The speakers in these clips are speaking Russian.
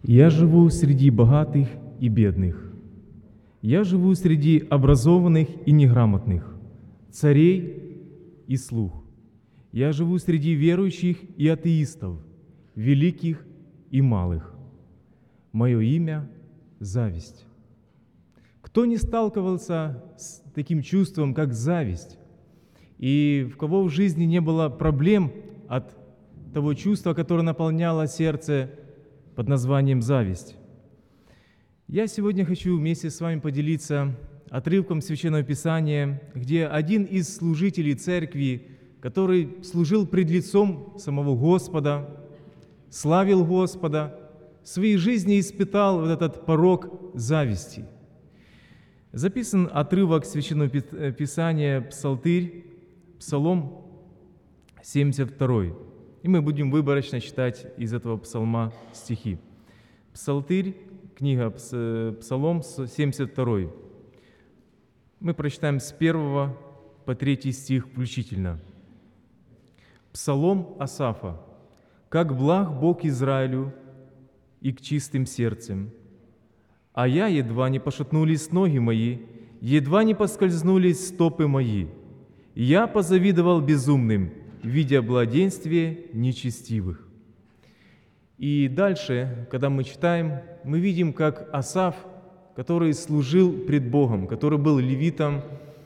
Я живу среди богатых и бедных. Я живу среди образованных и неграмотных, царей и слуг. Я живу среди верующих и атеистов, великих и малых. Мое имя — зависть. Кто не сталкивался с таким чувством, как зависть, и в кого в жизни не было проблем от того чувства, которое наполняло сердце под названием зависть? Я сегодня хочу вместе с вами поделиться отрывком Священного Писания, где один из служителей церкви, который служил пред лицом самого Господа, славил Господа, в своей жизни испытал вот этот порок зависти. Записан отрывок Священного Писания, Псалтырь, Псалом 72. И мы будем выборочно читать из этого псалма стихи. Псалтырь, книга Псалом 72. Мы прочитаем с 1 по 3 стих включительно. Псалом Асафа. «Как благ Бог Израилю и к чистым сердцем, а я едва не пошатнулись ноги мои, едва не поскользнулись стопы мои. Я позавидовал безумным, видя благоденствие нечестивых». И дальше, когда мы читаем, мы видим, как Асаф, который служил пред Богом, который был левитом,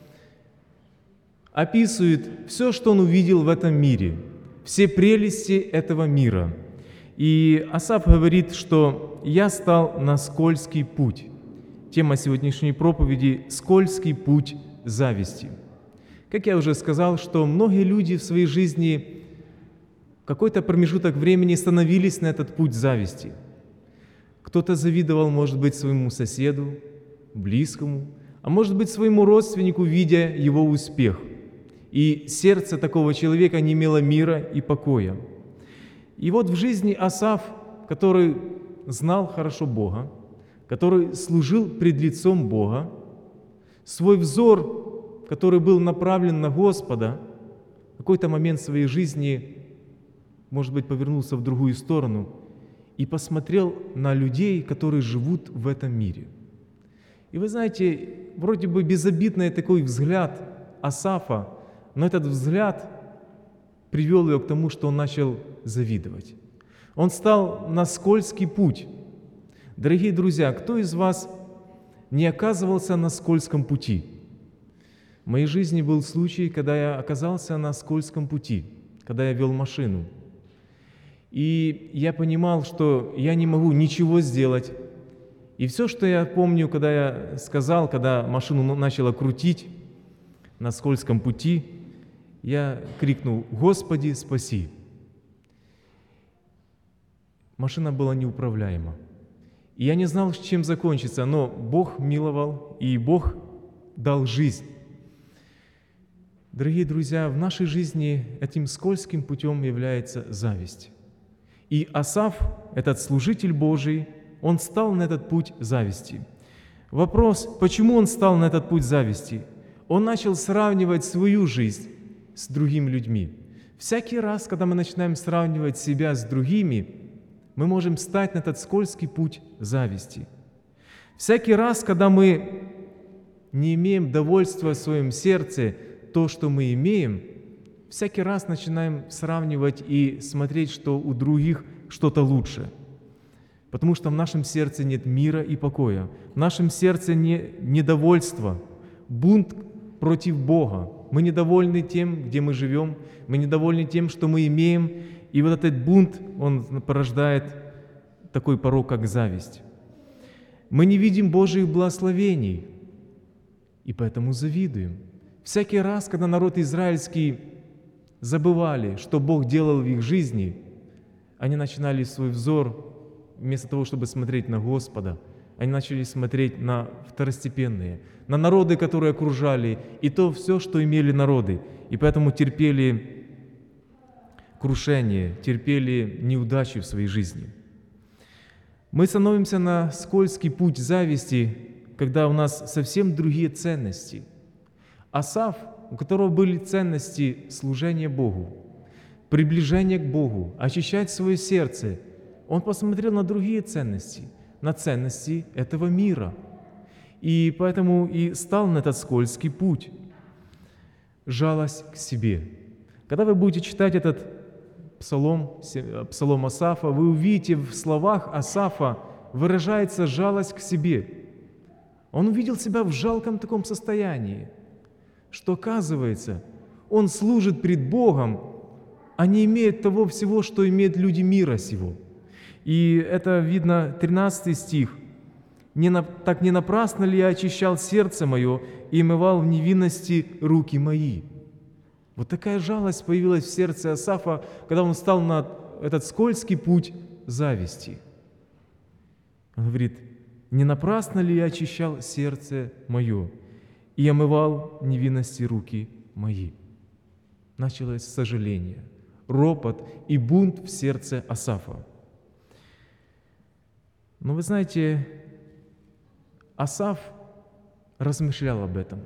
описывает все, что он увидел в этом мире, все прелести этого мира. И Асаф говорит, что «я стал на скользкий путь». Тема сегодняшней проповеди — «Скользкий путь зависти». Как я уже сказал, что многие люди в своей жизни в какой-то промежуток времени становились на этот путь зависти. Кто-то завидовал, может быть, своему соседу, близкому, а может быть, своему родственнику, видя его успех. И сердце такого человека не имело мира и покоя. И вот в жизни Асаф, который знал хорошо Бога, который служил пред лицом Бога, свой взор, который был направлен на Господа, в какой-то момент своей жизни, может быть, повернулся в другую сторону и посмотрел на людей, которые живут в этом мире. И вы знаете, вроде бы безобидный такой взгляд Асафа, но этот взгляд привел его к тому, что он начал завидовать. Он стал на скользкий путь. Дорогие друзья, кто из вас не оказывался на скользком пути? В моей жизни был случай, когда я оказался на скользком пути, когда я вел машину. И я понимал, что я не могу ничего сделать. И все, что я помню, когда я сказал, когда машину начала крутить на скользком пути, я крикнул: «Господи, спаси!» Машина была неуправляема. И я не знал, чем закончится, но Бог миловал, и Бог дал жизнь. Дорогие друзья, в нашей жизни этим скользким путем является зависть. И Асаф, этот служитель Божий, он стал на этот путь зависти. Вопрос, почему он стал на этот путь зависти? Он начал сравнивать свою жизнь с другими людьми. Всякий раз, когда мы начинаем сравнивать себя с другими, мы можем встать на этот скользкий путь зависти. Всякий раз, когда мы не имеем довольства в своем сердце, то, что мы имеем, всякий раз начинаем сравнивать и смотреть, что у других что-то лучше. Потому что в нашем сердце нет мира и покоя. В нашем сердце нет недовольства, бунт против Бога. Мы недовольны тем, где мы живем, мы недовольны тем, что мы имеем. И вот этот бунт, он порождает такой порок, как зависть. Мы не видим Божьих благословений, и поэтому завидуем. Всякий раз, когда народ израильский забывали, что Бог делал в их жизни, они начинали свой взор, вместо того, чтобы смотреть на Господа, они начали смотреть на второстепенные, на народы, которые окружали, и то все, что имели народы. И поэтому терпели крушение, терпели неудачи в своей жизни. Мы становимся на скользкий путь зависти, когда у нас совсем другие ценности. Асаф, у которого были ценности служения Богу, приближение к Богу, очищать свое сердце, он посмотрел на другие ценности, на ценности этого мира. И поэтому и стал на этот скользкий путь. Жалость к себе. Когда вы будете читать этот псалом Асафа, вы увидите в словах Асафа выражается жалость к себе. Он увидел себя в жалком таком состоянии, что, оказывается, он служит пред Богом, а не имеет того всего, что имеют люди мира сего. И это видно, 13 стих. «Так не напрасно ли я очищал сердце мое и омывал в невинности руки мои?» Вот такая жалость появилась в сердце Асафа, когда он стал на этот скользкий путь зависти. Он говорит: «Не напрасно ли я очищал сердце мое и омывал в невинности руки мои?» Началось сожаление, ропот и бунт в сердце Асафа. Но вы знаете, Асаф размышлял об этом.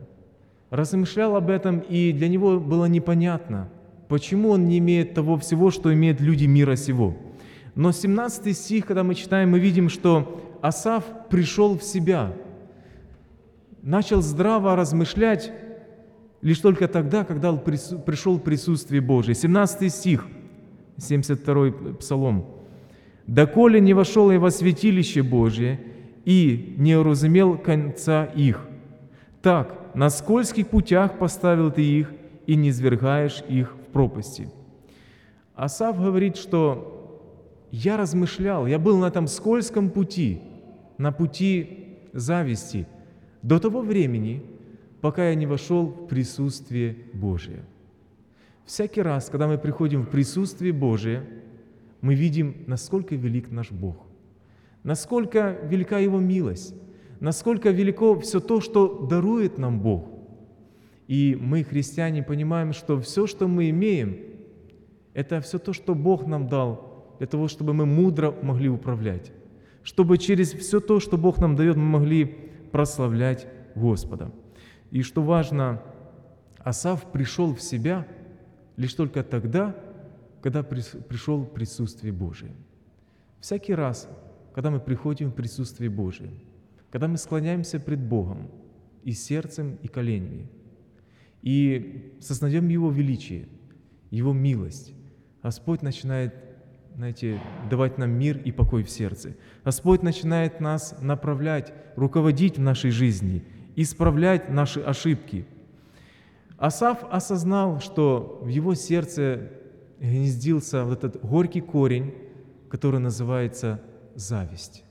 И для него было непонятно, почему он не имеет того всего, что имеют люди мира сего. Но 17 стих, когда мы читаем, мы видим, что Асаф пришел в себя, начал здраво размышлять лишь только тогда, когда он пришел в присутствие Божие. 17 стих, 72-й Псалом. «Доколе не вошел я во святилище Божие и не уразумел конца их, так на скользких путях поставил ты их и не низвергаешь их в пропасти». Асаф говорит, что я размышлял, я был на этом скользком пути, на пути зависти, до того времени, пока я не вошел в присутствие Божие. Всякий раз, когда мы приходим в присутствие Божие, мы видим, насколько велик наш Бог, насколько велика Его милость, насколько велико все то, что дарует нам Бог. И мы, христиане, понимаем, что все, что мы имеем, это все то, что Бог нам дал, для того, чтобы мы мудро могли управлять, чтобы через все то, что Бог нам дает, мы могли прославлять Господа. И что важно, Асаф пришел в себя лишь только тогда, когда пришел в присутствие Божие. Всякий раз, когда мы приходим в присутствие Божие, когда мы склоняемся пред Богом и сердцем, и коленями, и сознаем Его величие, Его милость, Господь начинает, давать нам мир и покой в сердце. Господь начинает нас направлять, руководить в нашей жизни, исправлять наши ошибки. Асаф осознал, что в его сердце гнездился вот этот горький корень, который называется зависть.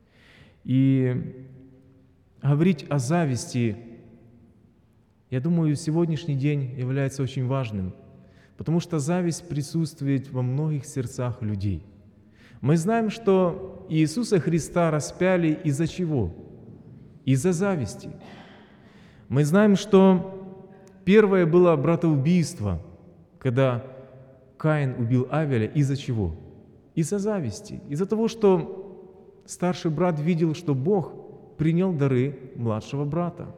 И говорить о зависти, я думаю, сегодняшний день является очень важным, потому что зависть присутствует во многих сердцах людей. Мы знаем, что Иисуса Христа распяли из-за чего? Из-за зависти. Мы знаем, что первое было братоубийство, когда Каин убил Авеля. Из-за чего? Из-за зависти. Из-за того, что старший брат видел, что Бог принял дары младшего брата.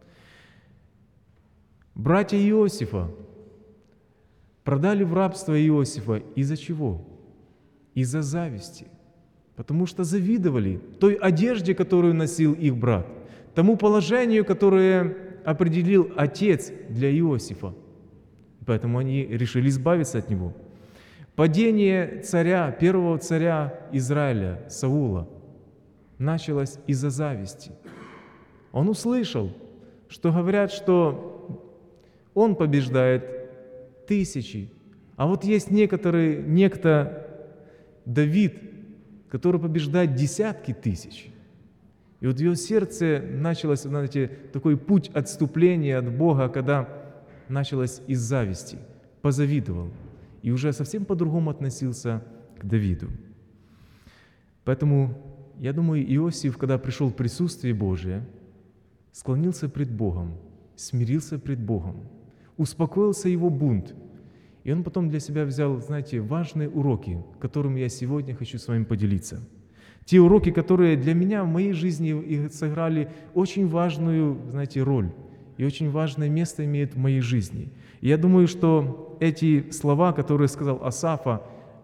Братья Иосифа продали в рабство Иосифа. Из-за чего? Из-за зависти. Потому что завидовали той одежде, которую носил их брат, тому положению, которое определил отец для Иосифа. Поэтому они решили избавиться от него. Падение царя, первого царя Израиля, Саула, началось из-за зависти. Он услышал, что говорят, что он побеждает тысячи, а вот есть некто Давид, который побеждает десятки тысяч. И вот в его сердце началось, такой путь отступления от Бога, когда началось из зависти, позавидовал и уже совсем по-другому относился к Давиду. Поэтому, я думаю, Иосиф, когда пришел в присутствие Божие, склонился пред Богом, смирился пред Богом, успокоился его бунт, и он потом для себя взял, важные уроки, которыми я сегодня хочу с вами поделиться. Те уроки, которые для меня в моей жизни сыграли очень важную, роль и очень важное место имеют в моей жизни. И я думаю, что эти слова, которые сказал Асафа,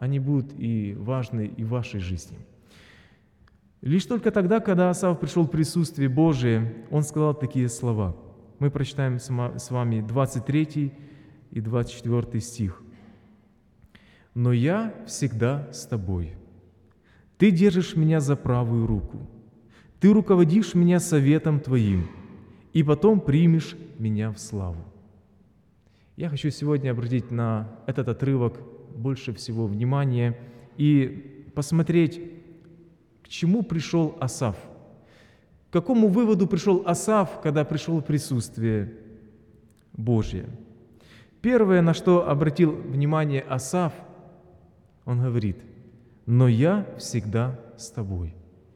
они будут и важны и в вашей жизни. Лишь только тогда, когда Асав пришел в присутствие Божие, он сказал такие слова. Мы прочитаем с вами 23 и 24 стих. «Но я всегда с тобой. Ты держишь меня за правую руку. Ты руководишь меня советом Твоим, и потом примешь меня в славу». Я хочу сегодня обратить на этот отрывок больше всего внимания и посмотреть, к чему пришел Асав. К какому выводу пришел Асав, когда пришел в присутствие Божие? Первое, на что обратил внимание Асав, он говорит: «Но я всегда с тобой».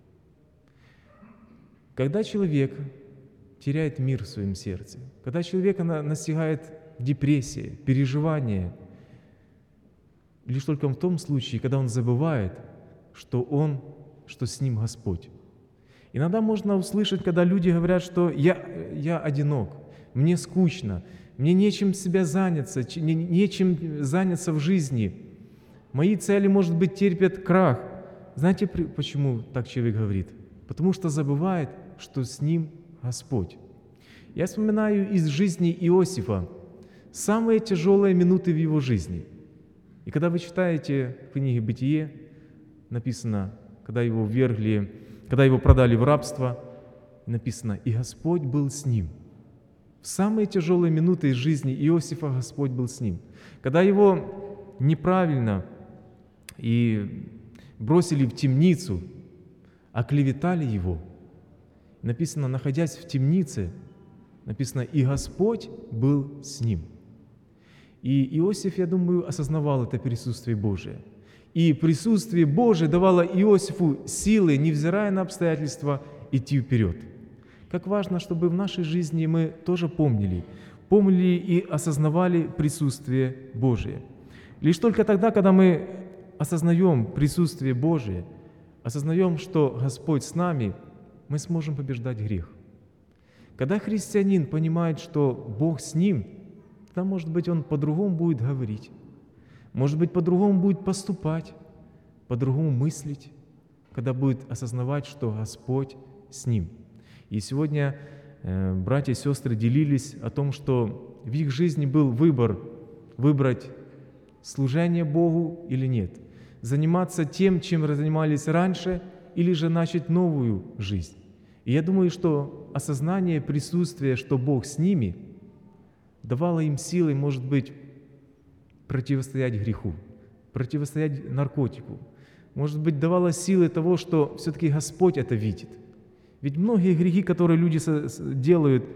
Когда человек теряет мир в своем сердце, когда человека настигает депрессия, переживание, лишь только в том случае, когда он забывает, что с ним Господь. Иногда можно услышать, когда люди говорят, что я одинок, мне скучно, мне нечем себя заняться, нечем заняться в жизни. Мои цели, может быть, терпят крах. Знаете, почему так человек говорит? Потому что забывает, что с ним Господь. Я вспоминаю из жизни Иосифа самые тяжелые минуты в его жизни. И когда вы читаете в книге «Бытие», написано, когда его продали в рабство, написано: «И Господь был с ним». В самые тяжелые минуты из жизни Иосифа Господь был с ним. Когда его неправильно и бросили в темницу, оклеветали его, написано, находясь в темнице, написано: «И Господь был с ним». И Иосиф, я думаю, осознавал это присутствие Божие. И присутствие Божие давало Иосифу силы, невзирая на обстоятельства, идти вперед. Как важно, чтобы в нашей жизни мы тоже помнили и осознавали присутствие Божие. Лишь только тогда, когда мы осознаем присутствие Божие, осознаем, что Господь с нами, мы сможем побеждать грех. Когда христианин понимает, что Бог с ним, тогда, может быть, он по-другому будет говорить, может быть, по-другому будет поступать, по-другому мыслить, когда будет осознавать, что Господь с ним. И сегодня братья и сестры делились о том, что в их жизни был выбор выбрать служение Богу или нет, заниматься тем, чем занимались раньше, или же начать новую жизнь. И я думаю, что осознание присутствия, что Бог с ними, давало им силы, может быть, противостоять греху, противостоять наркотику. Может быть, давало силы того, что все-таки Господь это видит. Ведь многие грехи, которые люди делают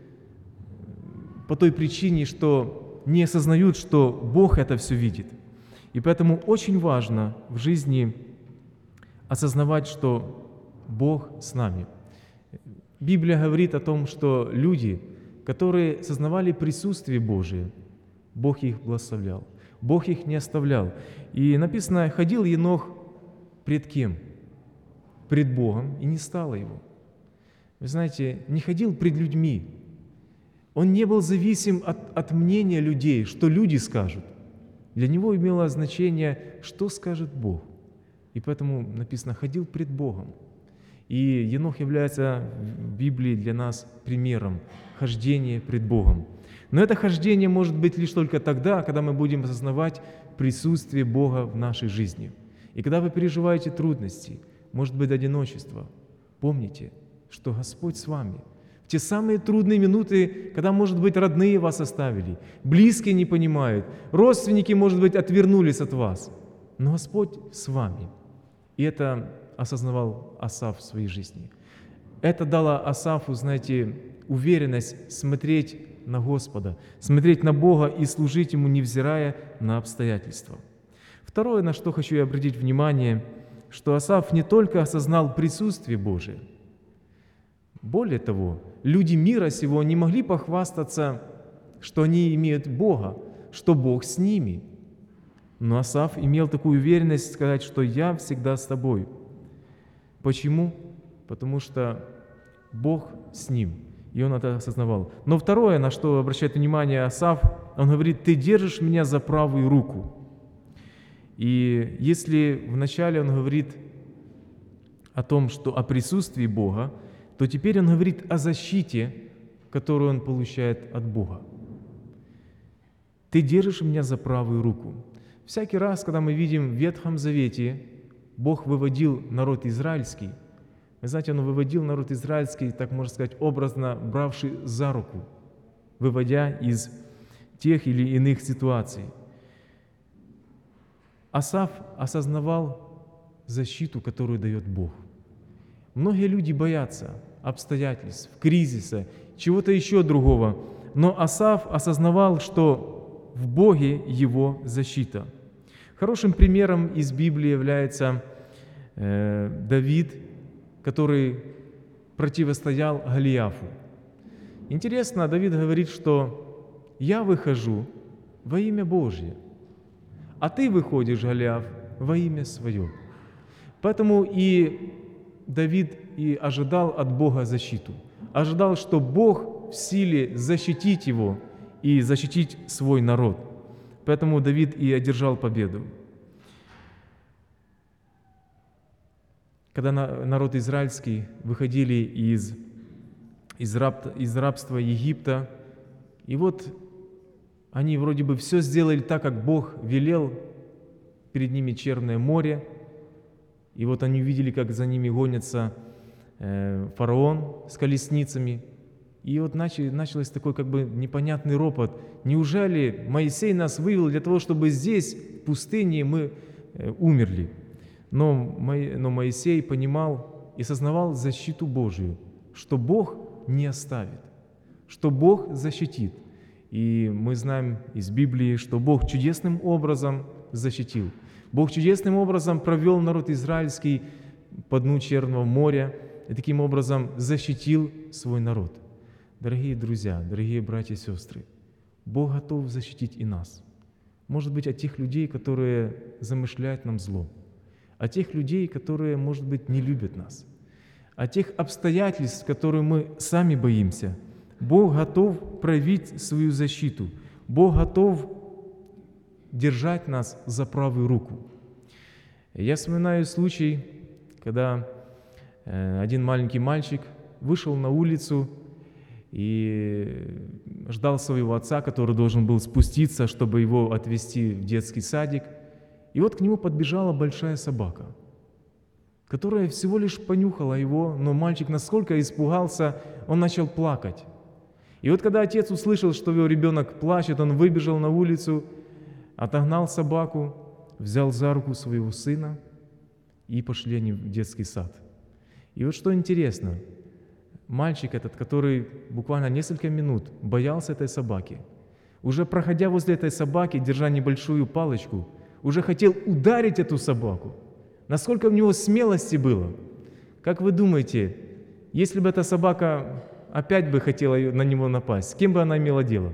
по той причине, что не осознают, что Бог это все видит. И поэтому очень важно в жизни осознавать, что Бог с нами. Библия говорит о том, что люди, которые сознавали присутствие Божие, Бог их благословлял, Бог их не оставлял. И написано: ходил Енох пред кем? Пред Богом, и не стало его. Вы знаете, не ходил пред людьми. Он не был зависим от мнения людей, что люди скажут. Для него имело значение, что скажет Бог. И поэтому написано: ходил пред Богом. И Енох является в Библии для нас примером хождения пред Богом. Но это хождение может быть лишь только тогда, когда мы будем осознавать присутствие Бога в нашей жизни. И когда вы переживаете трудности, может быть, одиночество, помните, что Господь с вами. В те самые трудные минуты, когда, может быть, родные вас оставили, близкие не понимают, родственники, может быть, отвернулись от вас, но Господь с вами. И это осознавал Асав в своей жизни. Это дало Асафу, знаете, уверенность смотреть на Господа, смотреть на Бога и служить Ему, невзирая на обстоятельства. Второе, на что хочу обратить внимание, что Асав не только осознал присутствие Божие. Более того, люди мира сего не могли похвастаться, что они имеют Бога, что Бог с ними. Но Асав имел такую уверенность сказать, что «я всегда с тобой». Почему? Потому что Бог с ним, и он это осознавал. Но второе, на что обращает внимание Асав, он говорит: «Ты держишь меня за правую руку». И если вначале он говорит о том, что о присутствии Бога, то теперь он говорит о защите, которую он получает от Бога. «Ты держишь меня за правую руку». Всякий раз, когда мы видим в Ветхом Завете, Бог выводил народ израильский, вы знаете, Он выводил народ израильский, так можно сказать, образно бравший за руку, выводя из тех или иных ситуаций. Асаф осознавал защиту, которую дает Бог. Многие люди боятся обстоятельств, кризиса, чего-то еще другого, но Асаф осознавал, что в Боге его защита. Хорошим примером из Библии является Давид, который противостоял Голиафу. Интересно, Давид говорит, что «я выхожу во имя Божье, а ты выходишь, Голиаф, во имя свое». Поэтому и Давид и ожидал от Бога защиту. Ожидал, что Бог в силе защитить его и защитить свой народ. Поэтому Давид и одержал победу. Когда народ израильский выходили из рабства Египта, и вот они вроде бы все сделали так, как Бог велел, перед ними Черное море, и вот они увидели, как за ними гонится фараон с колесницами, и вот начался такой как бы непонятный ропот. Неужели Моисей нас вывел для того, чтобы здесь, в пустыне, мы умерли? Но Моисей понимал и сознавал защиту Божию, что Бог не оставит, что Бог защитит. И мы знаем из Библии, что Бог чудесным образом защитил. Бог чудесным образом провел народ израильский по дну Черного моря и таким образом защитил свой народ. Дорогие друзья, дорогие братья и сестры, Бог готов защитить и нас. Может быть, от тех людей, которые замышляют нам зло, от тех людей, которые, может быть, не любят нас, от тех обстоятельств, которые мы сами боимся. Бог готов проявить свою защиту. Бог готов держать нас за правую руку. Я вспоминаю случай, когда один маленький мальчик вышел на улицу и ждал своего отца, который должен был спуститься, чтобы его отвезти в детский садик. И вот к нему подбежала большая собака, которая всего лишь понюхала его, но мальчик насколько испугался, он начал плакать. И вот когда отец услышал, что его ребенок плачет, он выбежал на улицу, отогнал собаку, взял за руку своего сына, и пошли они в детский сад. И вот что интересно, мальчик этот, который буквально несколько минут боялся этой собаки, уже проходя возле этой собаки, держа небольшую палочку, уже хотел ударить эту собаку. Насколько у него смелости было. Как вы думаете, если бы эта собака опять бы хотела на него напасть, с кем бы она имела дело?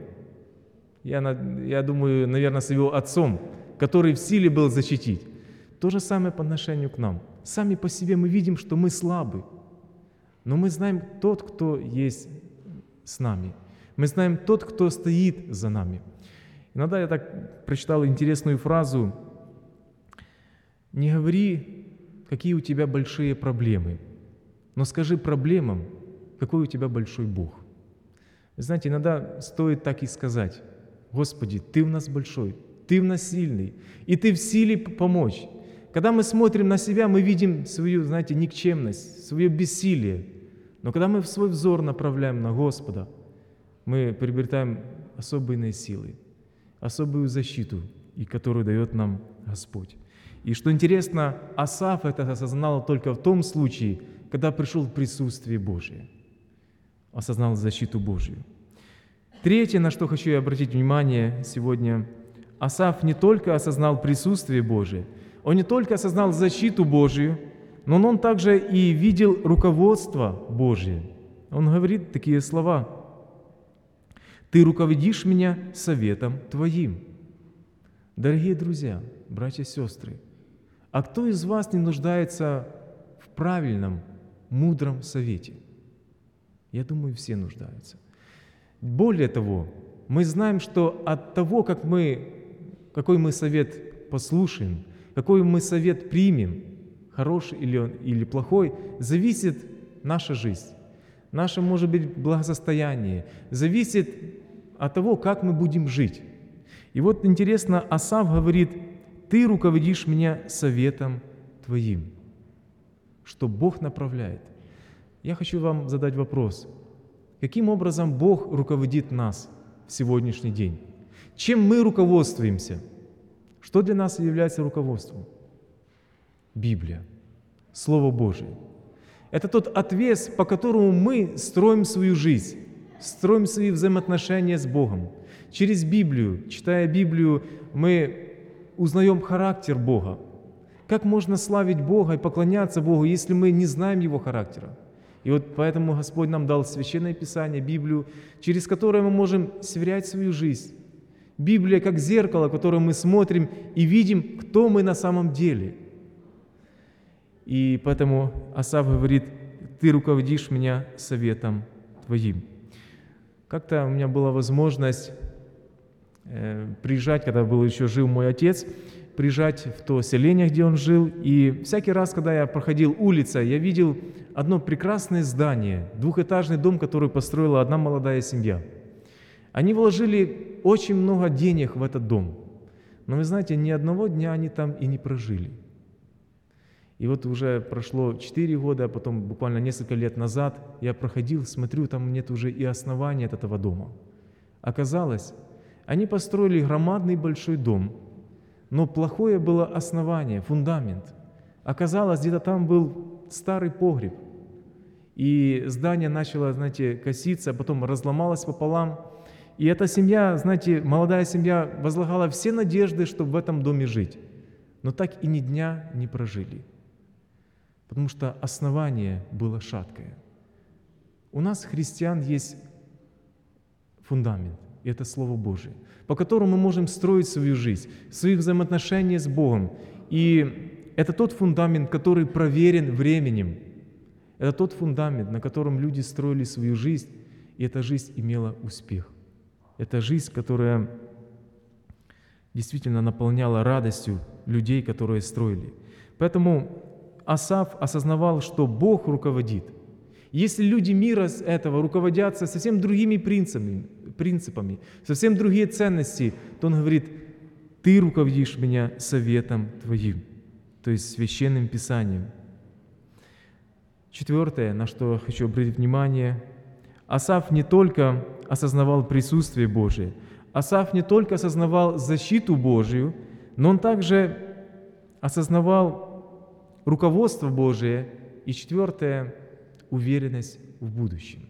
Я думаю, наверное, с его отцом, который в силе был защитить. То же самое по отношению к нам. Сами по себе мы видим, что мы слабы. Но мы знаем тот, кто есть с нами. Мы знаем тот, кто стоит за нами. Иногда я так прочитал интересную фразу: «Не говори, какие у тебя большие проблемы, но скажи проблемам, какой у тебя большой Бог». Вы знаете, иногда стоит так и сказать: «Господи, Ты в нас большой, Ты в нас сильный, и Ты в силе помочь». Когда мы смотрим на себя, мы видим свою, знаете, никчемность, свое бессилие. Но когда мы свой взор направляем на Господа, мы приобретаем особенные силы, особую защиту, и которую дает нам Господь. И что интересно, Асаф это осознал только в том случае, когда пришел в присутствие Божие, осознал защиту Божию. Третье, на что хочу обратить внимание сегодня, Асаф не только осознал присутствие Божие, он не только осознал защиту Божию, но он также и видел руководство Божие. Он говорит такие слова: «Ты руководишь меня советом Твоим». Дорогие друзья, братья и сестры, а кто из вас не нуждается в правильном, мудром совете? Я думаю, все нуждаются. Более того, мы знаем, что от того, какой мы совет послушаем, какой мы совет примем, хороший или плохой, зависит наша жизнь, наше, может быть, благосостояние, зависит от того, как мы будем жить. И вот интересно, Асав говорит: «Ты руководишь меня советом Твоим», что Бог направляет. Я хочу вам задать вопрос. Каким образом Бог руководит нас в сегодняшний день? Чем мы руководствуемся? Что для нас является руководством? Библия, Слово Божие. Это тот отвес, по которому мы строим свою жизнь, строим свои взаимоотношения с Богом. Через Библию, читая Библию, мы узнаем характер Бога. Как можно славить Бога и поклоняться Богу, если мы не знаем Его характера? И вот поэтому Господь нам дал Священное Писание, Библию, через которое мы можем сверять свою жизнь. Библия как зеркало, в которое мы смотрим и видим, кто мы на самом деле. И поэтому Асав говорит: «Ты руководишь меня советом Твоим». Как-то у меня была возможность приезжать, когда еще жил мой отец, приезжать в то селение, где он жил. И всякий раз, когда я проходил улицей, я видел одно прекрасное здание, двухэтажный дом, который построила одна молодая семья. Они вложили очень много денег в этот дом. Но вы знаете, ни одного дня они там и не прожили. И вот уже прошло 4 года, а потом буквально несколько лет назад я проходил, смотрю, там нет уже и основания от этого дома. Оказалось, они построили громадный большой дом, но плохое было основание, фундамент. Оказалось, где-то там был старый погреб. И здание начало, знаете, коситься, а потом разломалось пополам. И эта семья, знаете, молодая семья возлагала все надежды, чтобы в этом доме жить. Но так и ни дня не прожили. Потому что основание было шаткое. У нас, христиан, есть фундамент, и это Слово Божие, по которому мы можем строить свою жизнь, свои взаимоотношения с Богом. И это тот фундамент, который проверен временем. Это тот фундамент, на котором люди строили свою жизнь, и эта жизнь имела успех. Это жизнь, которая действительно наполняла радостью людей, которые строили. Поэтому Асав осознавал, что Бог руководит. Если люди мира этого руководятся совсем другими принципами, совсем другие ценности, то он говорит: «Ты руководишь меня советом Твоим», то есть Священным Писанием. Четвертое, на что я хочу обратить внимание, Асав не только осознавал присутствие Божие, Асав не только осознавал защиту Божию, но он также осознавал руководство Божие, и четвертое — уверенность в будущем.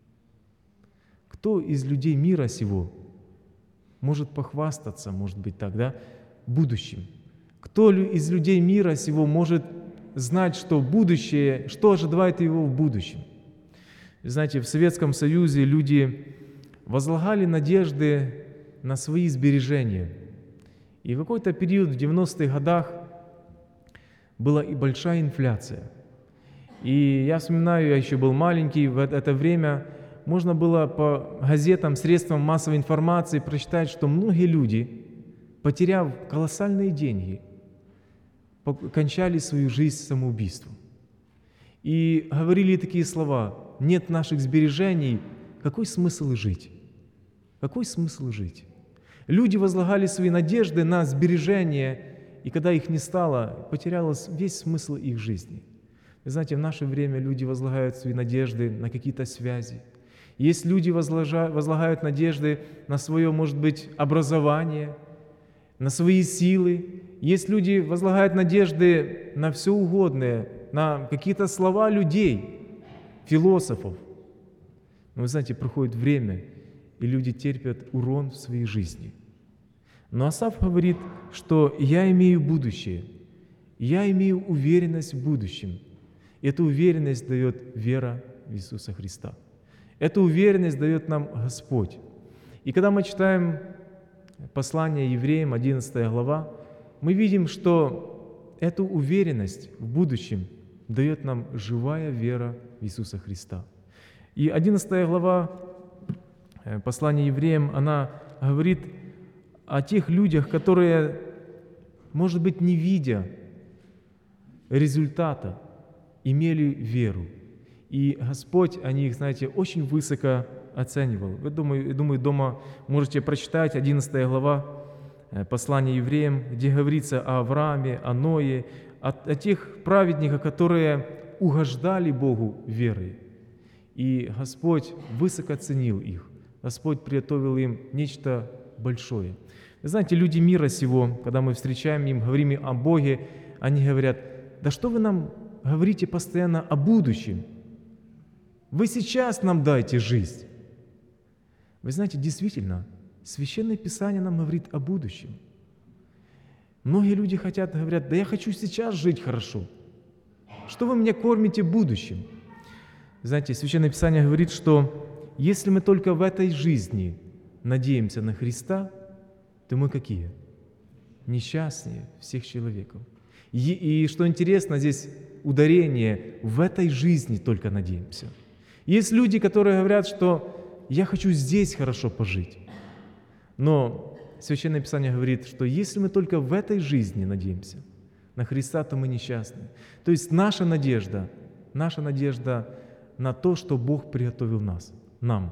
Кто из людей мира сего может похвастаться, может быть, тогда будущим? Кто из людей мира сего может знать, что будущее, что ожидает его в будущем? Знаете, в Советском Союзе люди возлагали надежды на свои сбережения. И в какой-то период в 90-х годах была и большая инфляция. И я вспоминаю, я еще был маленький, в это время можно было по газетам, средствам массовой информации прочитать, что многие люди, потеряв колоссальные деньги, кончали свою жизнь самоубийством. И говорили такие слова: «Нет наших сбережений, какой смысл жить? Какой смысл жить?» Люди возлагали свои надежды на сбережения, и когда их не стало, потерялся весь смысл их жизни. Вы знаете, в наше время люди возлагают свои надежды на какие-то связи. Есть люди, возлагают надежды на свое, может быть, образование, на свои силы. Есть люди, возлагают надежды на все угодное, на какие-то слова людей, философов. Но вы знаете, проходит время, и люди терпят урон в своей жизни. Но Асав говорит, что я имею будущее, я имею уверенность в будущем. Эту уверенность дает вера в Иисуса Христа. Эту уверенность дает нам Господь. И когда мы читаем послание Евреям, 11 глава, мы видим, что эту уверенность в будущем дает нам живая вера в Иисуса Христа. И 11 глава послания Евреям, она говорит о тех людях, которые может быть, не видя результата, имели веру. И Господь о них, знаете, очень высоко оценивал. Вы, думаю, дома можете прочитать 11 глава послания евреям, где говорится о Аврааме, о Ное, о тех праведниках, которые угождали Богу верой. И Господь высоко ценил их. Господь приготовил им нечто большое. Вы знаете, люди мира сего, когда мы встречаем им, говорим им о Боге, они говорят: да что вы нам говорите постоянно о будущем? Вы сейчас нам дайте жизнь. Вы знаете, действительно, Священное Писание нам говорит о будущем. Многие люди говорят: да я хочу сейчас жить хорошо. Что вы меня кормите будущим? Знаете, Священное Писание говорит, что если мы только в этой жизни надеемся на Христа, то мы какие? Несчастнее всех человеков. И что интересно, здесь ударение: в этой жизни только надеемся. Есть люди, которые говорят, что я хочу здесь хорошо пожить. Но Священное Писание говорит, что если мы только в этой жизни надеемся на Христа, то мы несчастны. То есть наша надежда на то, что Бог приготовил нам.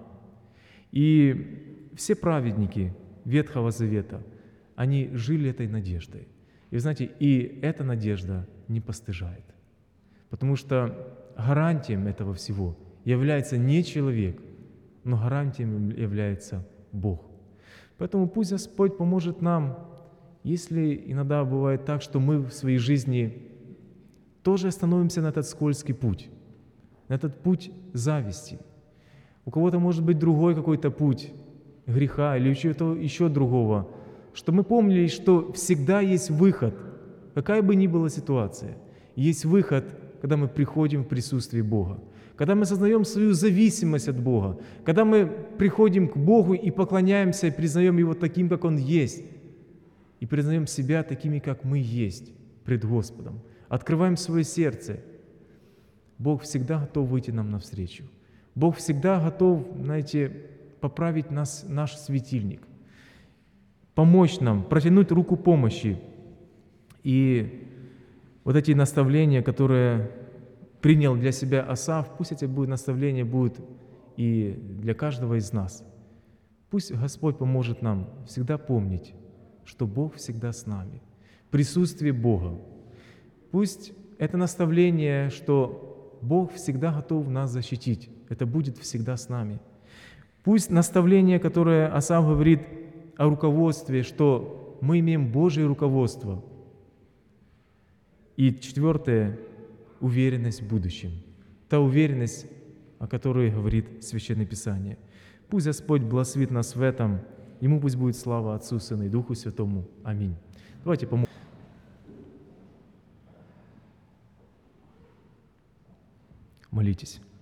И все праведники Ветхого Завета, они жили этой надеждой. И вы знаете, и эта надежда не постыжает. Потому что гарантием этого всего является не человек, но гарантием является Бог. Поэтому пусть Господь поможет нам, если иногда бывает так, что мы в своей жизни тоже становимся на этот скользкий путь, на этот путь зависти. У кого-то может быть другой какой-то путь греха или чего-то еще другого, что мы помнили, что всегда есть выход, какая бы ни была ситуация. Есть выход, когда мы приходим в присутствие Бога, когда мы осознаем свою зависимость от Бога, когда мы приходим к Богу и поклоняемся, и признаем Его таким, как Он есть, и признаем себя такими, как мы есть пред Господом, открываем свое сердце. Бог всегда готов выйти нам навстречу. Бог всегда готов, знаете, поправить наш светильник, помочь нам, протянуть руку помощи. И вот эти наставления, которые принял для себя Асаф, пусть эти наставления будут и для каждого из нас. Пусть Господь поможет нам всегда помнить, что Бог всегда с нами, присутствие Бога. Пусть это наставление, что Бог всегда готов нас защитить, это будет всегда с нами. Пусть наставление, которое Асаф говорит о руководстве, что мы имеем Божье руководство. И четвертое — уверенность в будущем. Та уверенность, о которой говорит Священное Писание. Пусть Господь благословит нас в этом. Ему пусть будет слава Отцу, Сыну и Духу Святому. Аминь. Давайте помолимся. Молитесь.